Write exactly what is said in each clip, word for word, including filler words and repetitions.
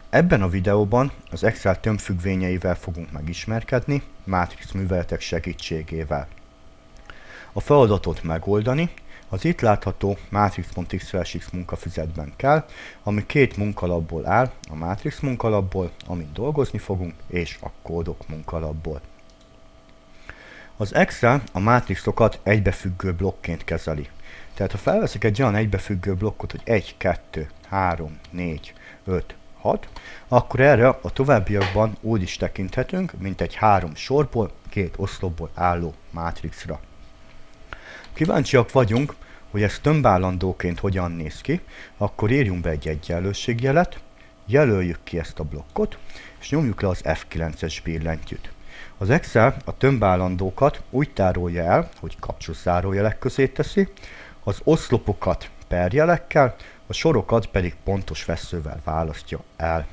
Ebben a videóban az Excel tömbfüggvényeivel fogunk megismerkedni, mátrix műveletek segítségével. A feladatot megoldani az itt látható matrix.xlsx munkafüzetben kell, ami két munkalapból áll, a mátrix munkalapból, amin dolgozni fogunk, és a kódok munkalapból. Az Excel a mátrixokat egybefüggő blokkként kezeli. Tehát ha felveszek egy olyan egybefüggő blokkot, hogy egy, kettő, három, négy, öt, hat, akkor erre a továbbiakban úgy is tekinthetünk, mint egy három sorból, két oszlopból álló mátrixra. Kíváncsiak vagyunk, hogy ez tömbállandóként hogyan néz ki, akkor írjunk be egy egyenlőségjelet, jelöljük ki ezt a blokkot, és nyomjuk le az F kilences billentyűt. Az Excel a tömbállandókat úgy tárolja el, hogy kapcsos zárójelek közé teszi, az oszlopokat perjelekkel, a sorokat pedig pontos vesszővel választja el.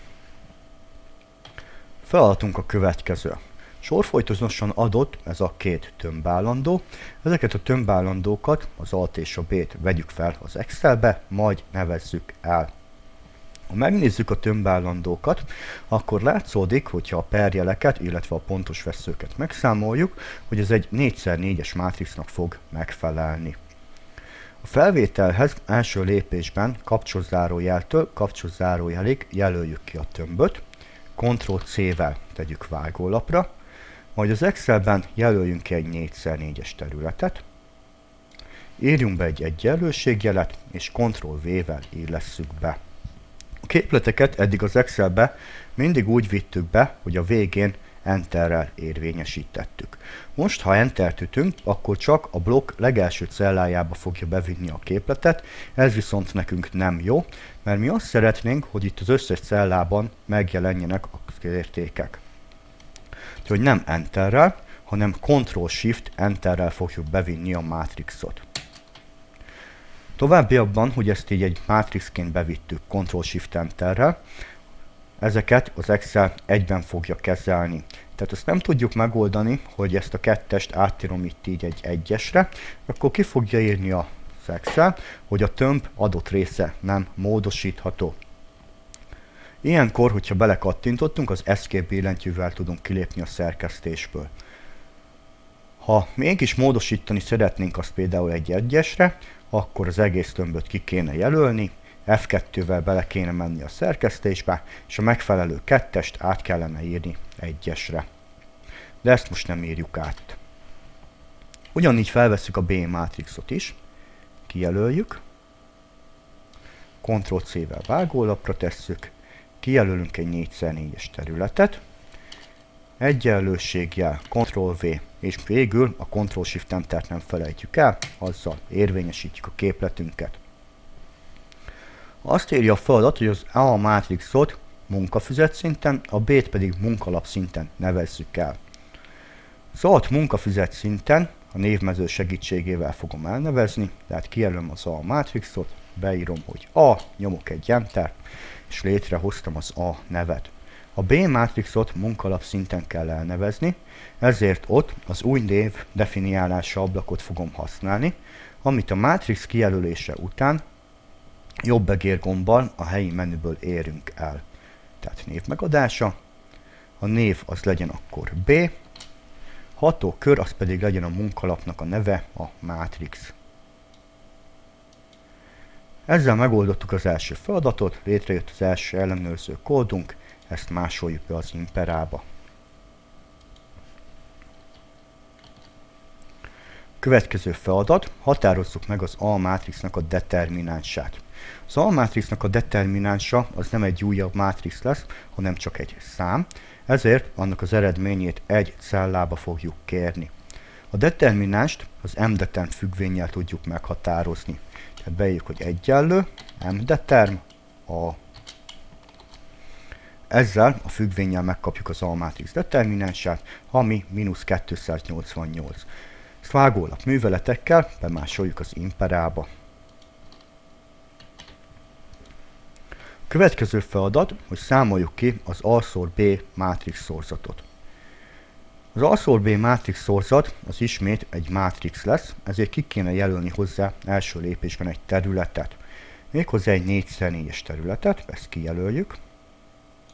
Feladatunk a következő. Sorfolytonosan adott ez a két tömbállandó. Ezeket a tömbállandókat, az Alt és a B-t vegyük fel az Excelbe, majd nevezzük el. Ha megnézzük a tömbállandókat, akkor látszódik, hogyha a perjeleket, illetve a pontos vesszőket megszámoljuk, hogy ez egy négy szer négyes mátrixnak fog megfelelni. A felvételhez első lépésben kapcsos zárójeltől kapcsos zárójelig jelöljük ki a tömböt, Ctrl C-vel tegyük vágólapra, majd az Excelben jelöljünk ki egy négy szer négyes területet, írjunk be egy egyenlőségjelet, és Ctrl V-vel illesszük be. A képleteket eddig az Excelbe mindig úgy vittük be, hogy a végén Enterrel érvényesítettük. Most, ha Entert ütünk, akkor csak a blokk legelső cellájába fogja bevinni a képletet, ez viszont nekünk nem jó, mert mi azt szeretnénk, hogy itt az összes cellában megjelenjenek az értékek. Úgyhogy nem Enterrel, hanem Ctrl Shift Enterrel fogjuk bevinni a mátrixot. Továbbiakban, hogy ezt így egy mátrixként bevittük Ctrl Shift Enterrel, ezeket az Excel egyben fogja kezelni. Tehát ezt nem tudjuk megoldani, hogy ezt a kettest átírom itt így egy egyesre, akkor ki fogja írni az Excel, hogy a tömb adott része nem módosítható. Ilyenkor, hogyha belekattintottunk, az Escape billentyűvel tudunk kilépni a szerkesztésből. Ha mégis módosítani szeretnénk azt például egy egyesre, akkor az egész tömböt ki kéne jelölni, F kettővel bele kéne menni a szerkesztésbe, és a megfelelő kettest át kellene írni egyesre. De ezt most nem írjuk át. Ugyanígy felvesszük a B mátrixot is, kijelöljük, Ctrl C-vel vágólapra tesszük, kijelölünk egy négy szer négyes területet, egyenlőségjel Ctrl V, és végül a Ctrl Shift Entert nem felejtjük el, azzal érvényesítjük a képletünket. Azt írja a feladat, hogy az A mátrixot munkafüzet szinten, a B-t pedig munkalap szinten nevezzük el. Az A-t munkafüzet szinten a névmező segítségével fogom elnevezni, tehát kijelölöm az A mátrixot, beírom, hogy A, nyomok egy Enter, és létrehoztam az A nevet. A B mátrixot munkalap szinten kell elnevezni, ezért ott az új név definiálása ablakot fogom használni, amit a mátrix kijelölése után jobb egérgombbal a helyi menüből érünk el. Tehát név megadása, a név az legyen akkor B, hatókör az pedig legyen a munkalapnak a neve, a mátrix. Ezzel megoldottuk az első feladatot, létrejött az első ellenőrző kódunk, ezt másoljuk be az imperába. Következő feladat, határozzuk meg az A mátrixnak a determinánsát. Az A mátrixnak a determinánsa az nem egy újabb mátrix lesz, hanem csak egy szám, ezért annak az eredményét egy cellába fogjuk kérni. A determinánst az mdeterm függvénnyel tudjuk meghatározni. Tehát beírjuk, hogy egyenlő, mdeterm, A. Ezzel a függvénnyel megkapjuk az A mátrix determinánsát, ami mínusz kétszáznyolcvannyolc. Ezt vágólap műveletekkel bemásoljuk az imperába. Következő feladat, hogy számoljuk ki az A-szor B mátrix szorzatot. Az A-szor B mátrix szorzat az ismét egy mátrix lesz, ezért ki kéne jelölni hozzá első lépésben egy területet. Méghozzá egy négy szer négyes területet, ezt kijelöljük.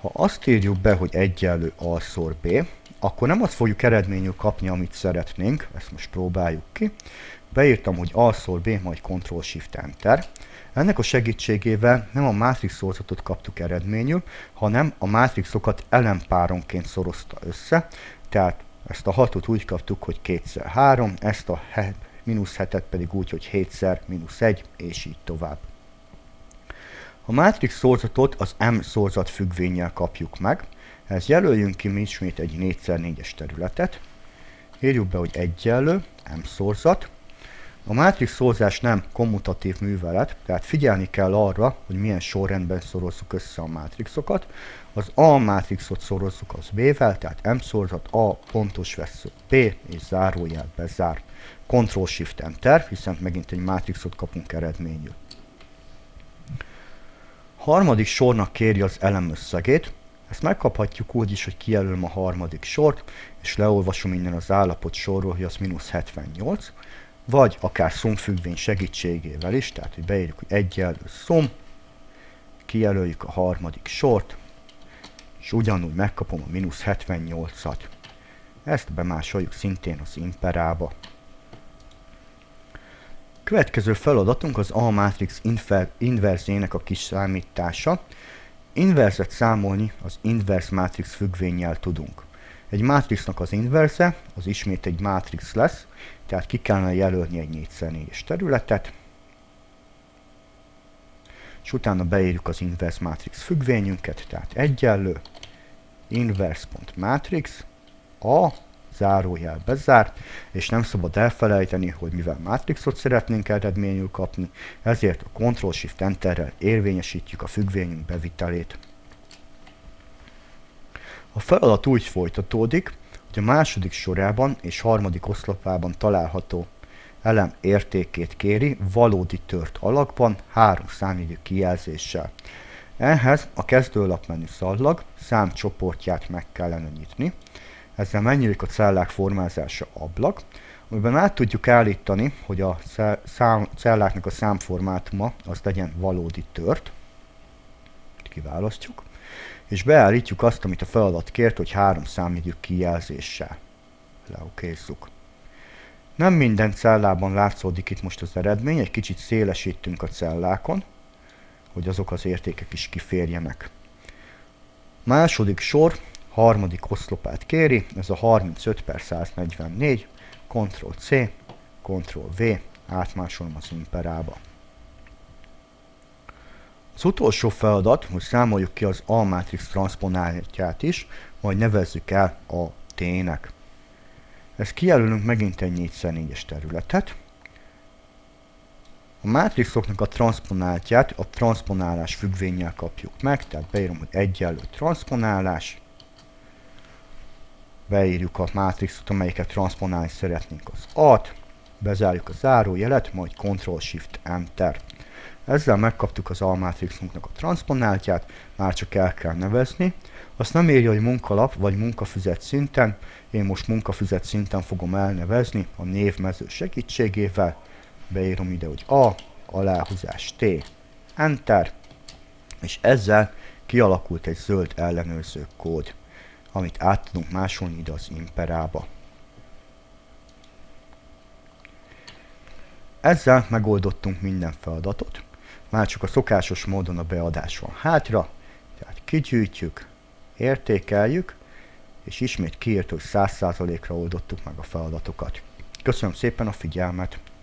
Ha azt írjuk be, hogy egyenlő A-szor B, akkor nem azt fogjuk eredményül kapni, amit szeretnénk, ezt most próbáljuk ki. Beírtam, hogy A-szor B, majd Ctrl-Shift-Enter. Ennek a segítségével nem a mátrix szorzatot kaptuk eredményül, hanem a mátrixokat ellenpáronként szorozta össze, tehát ezt a hatot úgy kaptuk, hogy kétszer három, ezt a mínusz hetet pedig úgy, hogy hétszer mínusz egy, és így tovább. A mátrix szorzatot az M szorzat függvénnyel kapjuk meg, ehhez jelöljünk ki mi ismét egy négy szer négyes területet, írjuk be, hogy egyenlő M szorzat. A mátrix szorzás nem kommutatív művelet, tehát figyelni kell arra, hogy milyen sorrendben szorozzuk össze a mátrixokat. Az A mátrixot szorozzuk az B-vel, tehát M szorzat, A pontos vessző B, és zárójel bezár. Ctrl-Shift-Enter, hiszen megint egy mátrixot kapunk eredményül. Harmadik sornak kéri az elemösszegét. Ezt megkaphatjuk úgy is, hogy kijelölöm a harmadik sort, és leolvasom innen az állapot sorról, hogy az mínusz hetvennyolc, vagy akár szumfüggvény segítségével is, tehát hogy beírjuk, hogy egyenlő szum, kijelöljük a harmadik sort, és ugyanúgy megkapom a mínusz hetvennyolcat. Ezt bemásoljuk szintén az imperába. Következő feladatunk az A mátrix inverzének a kiszámítása. Inverzet számolni az inverz mátrix függvénnyel tudunk. Egy mátrixnak az inverze, az ismét egy mátrix lesz, tehát ki kellene jelölni egy négy szer négyes területet, és utána beírjuk az inverz mátrix függvényünket, tehát egyenlő, inverse.matrix, A, zárójel bezárt, és nem szabad elfelejteni, hogy mivel mátrixot szeretnénk eredményül kapni, ezért a Ctrl-Shift-Enterrel érvényesítjük a függvényünk bevitelét. A feladat úgy folytatódik, hogy a második sorában és harmadik oszlopában található elem értékét kéri valódi tört alakban három számjegyű kijelzéssel. Ehhez a kezdőlapmenü szallag számcsoportját meg kellene nyitni. Ezzel megnyílik a cellák formázása ablak, amiben át tudjuk állítani, hogy a szám, celláknak a számformátuma az legyen valódi tört. Kiválasztjuk. És beállítjuk azt, amit a feladat kért, hogy három számjegyű kijelzéssel. Leokézzük. Nem minden cellában látszódik itt most az eredmény, egy kicsit szélesítünk a cellákon, hogy azok az értékek is kiférjenek. Második sor, harmadik oszlopát kéri, ez a harmincöt per száznegyvennégy, Ctrl-C, Ctrl-V, átmásolom az imperába. Az utolsó feladat, hogy számoljuk ki az A mátrix transzponálját is, majd nevezzük el a T-nek. Ezt kijelölünk megint egy négy szer négyes területet. A mátrixoknak a transzponáltját a transzponálás függvénnyel kapjuk meg, tehát beírom, hogy egyenlő transzponálás. Beírjuk a mátrixot, amelyiket transzponálni szeretnénk, az A-t, bezárjuk a zárójelet, majd Ctrl-Shift-Enter. Ezzel megkaptuk az A mátrixunknak a transzponáltját, már csak el kell nevezni. Azt nem írja, hogy munkalap vagy munkafüzet szinten, én most munkafüzet szinten fogom elnevezni a névmező segítségével. Beírom ide, hogy A, aláhúzás T, Enter, és ezzel kialakult egy zöld ellenőrző kód, amit át tudunk másolni ide az imperába. Ezzel megoldottunk minden feladatot, már csak a szokásos módon a beadás van hátra, tehát kigyűjtjük, értékeljük, és ismét kiírt, hogy száz százalékra oldottuk meg a feladatokat. Köszönöm szépen a figyelmet!